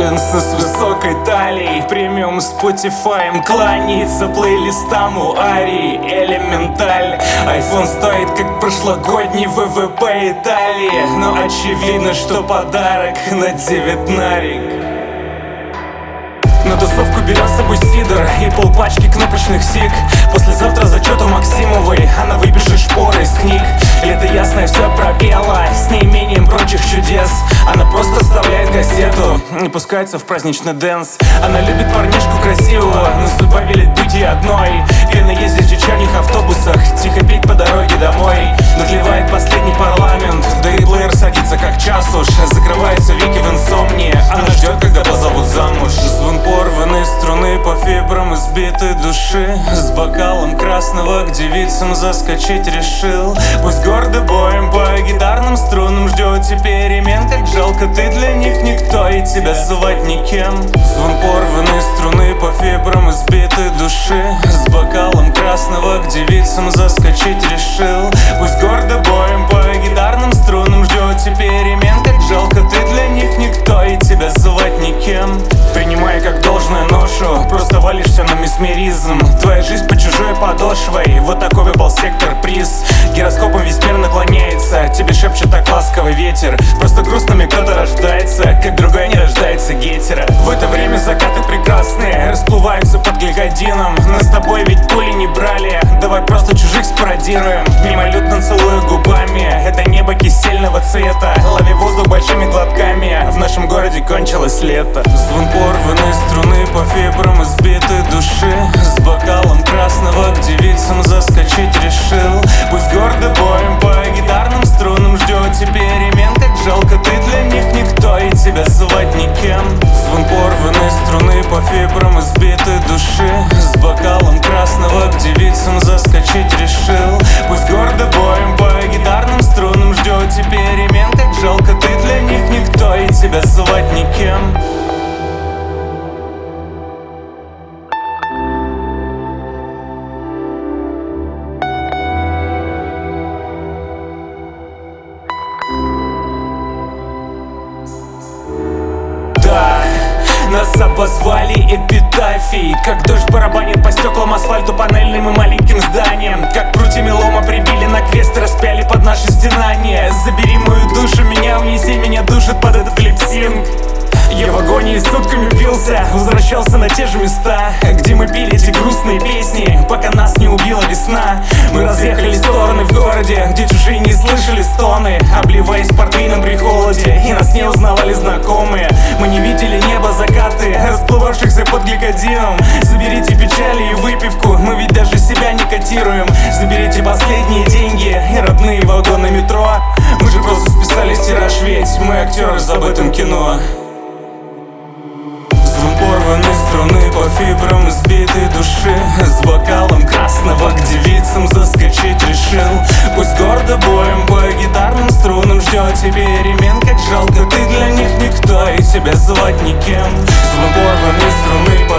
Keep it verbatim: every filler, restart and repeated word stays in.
джинсы с высокой талией, премиум Spotify кланяется плейлистам у Арии Элементаль. Айфон стоит как прошлогодний вэ вэ пэ Италии, но очевидно, что подарок на девятнарик. На тусовку берем с собой сидор и полпачки кнопочных сик. Послезавтра зачет у Максимовой, она выпишет шпоры из книг. Лето ясное все пропела, с неимением прочих чудес. Она просто вставляет кассету и пускается в праздничный дэнс. Она любит парнишку красивого, но судьба велит быть ей одной. Пьяно ездить в вечерних автобусах, тихо петь по дороге домой. Надлевает последний парламент, да и плеер садится как час уж. Закрываются веки в инсомнии, она ждет, когда позовут замуж. Звон порванной струны по фибрам избитой души, с бокалом красного к девицам заскочить решил. Пусть гордо боем по гитарным струнам ждет теперь перемен. Как жалко, ты для них никто и тебя звать никем. Звон порванной струны по фибрам избитой души, с бокалом красного к девицам заскочить решил. Пусть гордо боем по гитарным струнам ждет теперь перемен. Как жалко, ты для них никто и тебя звать никем. Принимай как должное ношу, просто валишься на месмеризм. Твоя жизнь по чужой подошвой, вот такой выпал сектор приз. Гироскопом весь мир наклоняется, тебе шепчет так ласковый ветер. Просто грустными кто-то рождается, как другой не рождается гетера. В это время закаты прекрасные расплываются под гликодином. Нас с тобой ведь пули не брали, давай просто чужих спародируем. Мимолетно целуя губами это небо кисельного цвета. Лови воздух большими глотками, в нашем городе кончилось лето. Звон порванной струны по фибрам избитой души, с бокалом красного к девицам заскочить решил. Пусть гордо боем по гитарным струнам ждет теперь перемен. Как жалко, ты для них никто и тебя звать никем. Звон порванной струны по фибрам избитой души, с бокалом красного к девицам заскочить решил. Пусть гордо боем по гитарным струнам ждет теперь перемен. Как жалко, ты для них никто и тебя звать никем. Нас обозвали эпитафией, как дождь барабанит по стеклам, асфальту, панельным и маленьким зданиям. Как прутьями лома прибили на крест и распяли под наши стенания. Забери мою душу, меня унеси, меня душит под этот липсинг. Я в агонии сутками бился, возвращался на те же места, где мы пели эти грустные песни, пока нас не убила весна. Мы разъехались в стороны в городе, где чужие не слышали стоны, обливаясь портвейном при холоде, и нас не узнавали знакомые. Мы не видели небо, закаты, расплывавшихся под гликодином. Заберите печали и выпивку, мы ведь даже себя не котируем. Заберите последние деньги и родные вагоны метро. Мы же просто списали тираж, ведь мы актеры в забытом кино. Порванной струны по фибрам избитой души, с бокалом красного к девицам заскочить решил. Пусть гордо боем по гитарным струнам ждет тебе перемен. Как жалко, ты для них никто и тебя звать никем. Звон порванной струны по